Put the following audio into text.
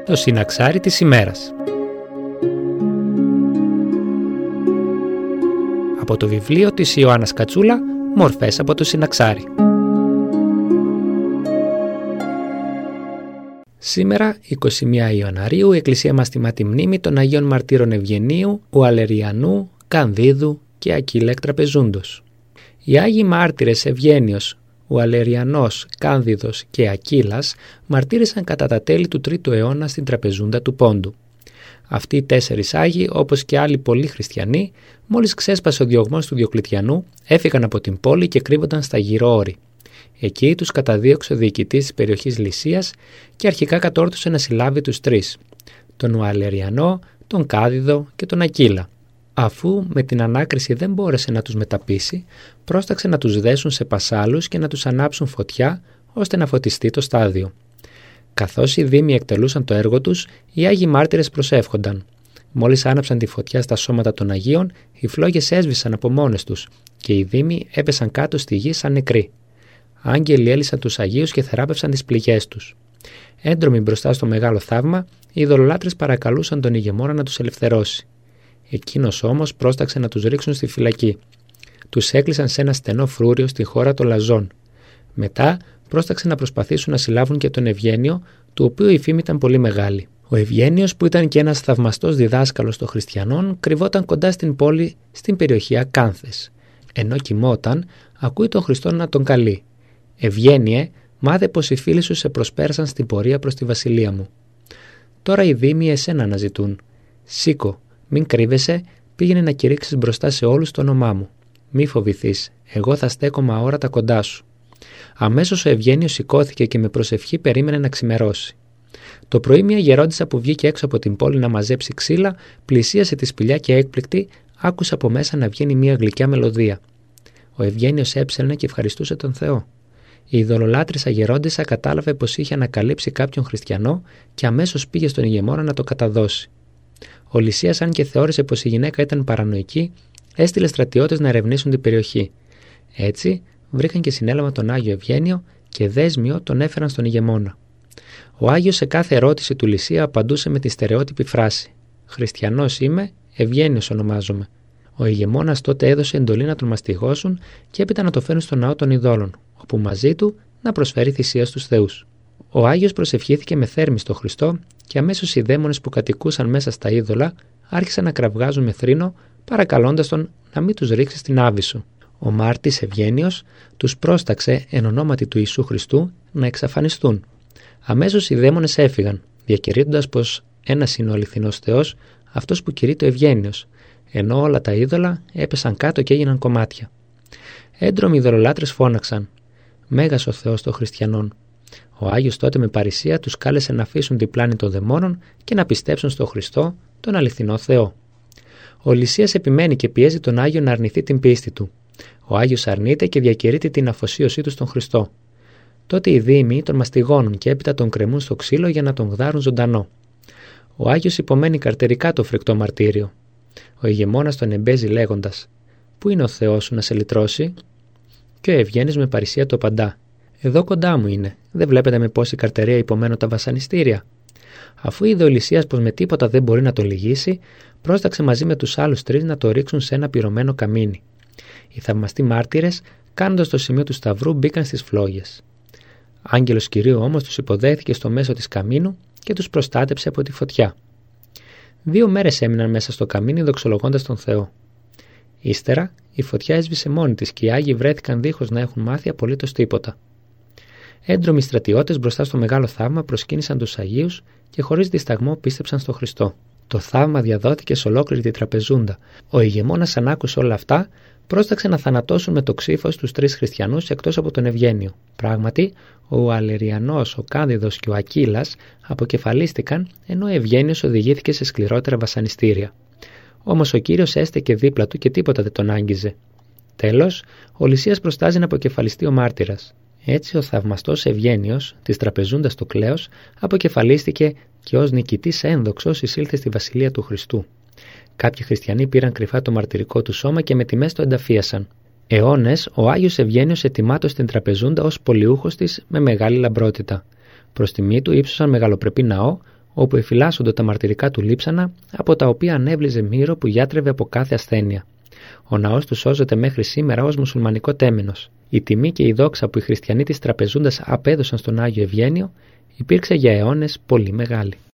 Το συναξάρι της ημέρας. Από το βιβλίο της Ιωάννας Κατσούλα, μορφές από το συναξάρι. Σήμερα, 21 Ιανουαρίου, η Εκκλησία μας τιμά τη μνήμη των Αγίων Μαρτύρων Ευγενίου, Ουαλεριανού, Κανδίδου και Ακύλα εκ Τραπεζούντος. Οι Άγιοι Μάρτυρες Ευγένιος, Ουαλεριανός, Κάνδιδος και Ακύλας μαρτύρησαν κατά τα τέλη του 3ου αιώνα στην Τραπεζούντα του Πόντου. Αυτοί οι 4 Άγιοι, όπως και άλλοι πολλοί χριστιανοί, μόλις ξέσπασε ο διωγμός του Διοκλητιανού, έφυγαν από την πόλη και κρύβονταν στα γύρω όρη. Εκεί τους καταδίωξε ο διοικητής της περιοχής Λυσίας και αρχικά κατόρθωσε να συλλάβει τους 3, τον Ουαλεριανό, τον Κάδιδο και τον Ακύλα. Αφού με την ανάκριση δεν μπόρεσε να τους μεταπείσει, πρόσταξε να τους δέσουν σε πασάλους και να τους ανάψουν φωτιά ώστε να φωτιστεί το στάδιο. Καθώς οι δήμοι εκτελούσαν το έργο τους, οι Άγιοι Μάρτυρες προσεύχονταν. Μόλις άναψαν τη φωτιά στα σώματα των Αγίων, οι φλόγες έσβησαν από μόνες τους και οι δήμοι έπεσαν κάτω στη γη σαν νεκροί. Άγγελοι έλυσαν τους Αγίους και θεράπευσαν τις πληγές τους. Έντρομοι μπροστά στο μεγάλο θαύμα, οι ειδωλολάτρες παρακαλούσαν τον ηγεμόνα να τους ελευθερώσει. Εκείνος όμως πρόσταξε να τους ρίξουν στη φυλακή. Τους έκλεισαν σε ένα στενό φρούριο στη χώρα των Λαζών. Μετά πρόσταξε να προσπαθήσουν να συλλάβουν και τον Ευγένιο, του οποίου η φήμη ήταν πολύ μεγάλη. Ο Ευγένιος, που ήταν και ένας θαυμαστός διδάσκαλος των χριστιανών, κρυβόταν κοντά στην πόλη στην περιοχή Ακάνθες. Ενώ κοιμόταν, ακούει τον Χριστό να τον καλεί. «Ευγένιε, μάθε πως οι φίλοι σου σε προσπέρασαν στην πορεία προς τη βασιλεία μου. Τώρα οι δήμοι εσένα αναζητούν. Σήκω, μην κρύβεσαι, πήγαινε να κηρύξεις μπροστά σε όλους το όνομά μου. Μη φοβηθείς, εγώ θα στέκομαι αόρατα κοντά σου». Αμέσως ο Ευγένιος σηκώθηκε και με προσευχή περίμενε να ξημερώσει. Το πρωί μια γερόντισσα που βγήκε έξω από την πόλη να μαζέψει ξύλα, πλησίασε τη σπηλιά και έκπληκτη, άκουσε από μέσα να βγαίνει μια γλυκιά μελωδία. Ο Ευγένιος έψελνε και ευχαριστούσε τον Θεό. Η ειδωλολάτρησα γερόντισσα κατάλαβε πως είχε ανακαλύψει κάποιον χριστιανό και αμέσως πήγε στον ηγεμόνα να το καταδώσει. Ο Λυσίας, αν και θεώρησε πως η γυναίκα ήταν παρανοϊκή, έστειλε στρατιώτες να ερευνήσουν την περιοχή. Έτσι, βρήκαν και συνέλαβαν τον Άγιο Ευγένιο και δέσμιο τον έφεραν στον ηγεμόνα. Ο Άγιος σε κάθε ερώτηση του Λυσία απαντούσε με τη στερεότυπη φράση «Χριστιανός είμαι, Ευγένιος ονομάζομαι». Ο ηγεμόνας τότε έδωσε εντολή να τον μαστιγώσουν και έπειτα να το φέρουν στο ναό των ειδόλων, όπου μαζί του να προσφέρει θυσία στους θεούς. Ο Άγιος προσευχήθηκε με θέρμη στο Χριστό και αμέσως οι δαίμονες που κατοικούσαν μέσα στα είδωλα άρχισαν να κραυγάζουν με θρήνο, παρακαλώντας τον να μην τους ρίξει στην Άβυσσο. Ο μάρτης Ευγένιος τους πρόσταξε εν ονόματι του Ιησού Χριστού να εξαφανιστούν. Αμέσως οι δαίμονες έφυγαν, διακηρύττοντας πως ένας είναι ο αληθινός Θεός, αυτός που κηρύττει ο Ευγένιος, ενώ όλα τα είδωλα έπεσαν κάτω και έγιναν κομμάτια. Έντρομοι ειδωλολάτρες φώναξαν «Μέγας ο Θεός των χριστιανών». Ο Άγιος τότε με παρησία τους κάλεσε να αφήσουν την πλάνη των δαιμόνων και να πιστέψουν στον Χριστό, τον αληθινό Θεό. Ο Λυσίας επιμένει και πιέζει τον Άγιο να αρνηθεί την πίστη του. Ο Άγιος αρνείται και διακηρύττει την αφοσίωσή του στον Χριστό. Τότε οι δήμοι τον μαστιγώνουν και έπειτα τον κρεμούν στο ξύλο για να τον γδάρουν ζωντανό. Ο Άγιος υπομένει καρτερικά το φρικτό μαρτύριο. Ο ηγεμόνας τον εμπέζει λέγοντας «Πού είναι ο Θεός σου να σε λυτρώσει?» Και ο Ευγένιος με παρησία το απαντά «Εδώ κοντά μου είναι, δεν βλέπετε με πόση καρτερία υπομένω τα βασανιστήρια?» Αφού είδε ο Λυσίας πως με τίποτα δεν μπορεί να το λυγίσει, πρόσταξε μαζί με τους άλλους 3 να το ρίξουν σε ένα πυρωμένο καμίνι. Οι θαυμαστοί μάρτυρες, κάνοντας το σημείο του σταυρού, μπήκαν στις φλόγες. Άγγελος Κυρίου όμως τους υποδέχθηκε στο μέσο της καμίνου και τους προστάτεψε από τη φωτιά. 2 μέρες έμειναν μέσα στο καμίνι δοξολογώντας τον Θεό. Ύστερα η φωτιά έσβησε μόνη της και οι Άγιοι βρέθηκαν δίχως να έχουν μάθει απολύτως τίποτα. Έντρομοι στρατιώτες μπροστά στο μεγάλο θαύμα προσκύνησαν τους Αγίους και χωρίς δισταγμό πίστεψαν στο Χριστό. Το θαύμα διαδόθηκε σε ολόκληρη τη Τραπεζούντα. Ο ηγεμόνας, αν άκουσε όλα αυτά, πρόσταξε να θανατώσουν με το ξύφος τους 3 χριστιανούς εκτός από τον Ευγένιο. Πράγματι, ο Ουαλεριανός, ο Κάνδιδος και ο Ακύλας αποκεφαλίστηκαν, ενώ ο Ευγένιος οδηγήθηκε σε σκληρότερα βασανιστήρια. Όμως ο Κύριος έστεκε δίπλα του και τίποτα δεν τον άγγιζε. Τέλος, ο Λυσίας προστάζει να αποκεφαλιστεί ο μάρτυρας. Έτσι ο θαυμαστός Ευγένιος της Τραπεζούντας του Κλέος αποκεφαλίστηκε και ως νικητής ένδοξος εισήλθε στη βασιλεία του Χριστού. Κάποιοι χριστιανοί πήραν κρυφά το μαρτυρικό του σώμα και με τιμές το ενταφίασαν. Αιώνες ο Άγιος Ευγένιος ετοιμάτος στην Τραπεζούντα ως πολιούχος της με μεγάλη λαμπρότητα. Προς τιμή του ύψωσαν μεγαλοπρεπή ναό, όπου εφυλάσσονται τα μαρτυρικά του λείψανα, από τα οποία ανέβλυζε μύρο που γιάτρευε από κάθε ασθένεια. Ο ναός του σώζεται μέχρι σήμερα ως μουσουλμανικό τέμενος. Η τιμή και η δόξα που οι χριστιανοί της Τραπεζούντας απέδωσαν στον Άγιο Ευγένιο υπήρξε για αιώνες πολύ μεγάλη.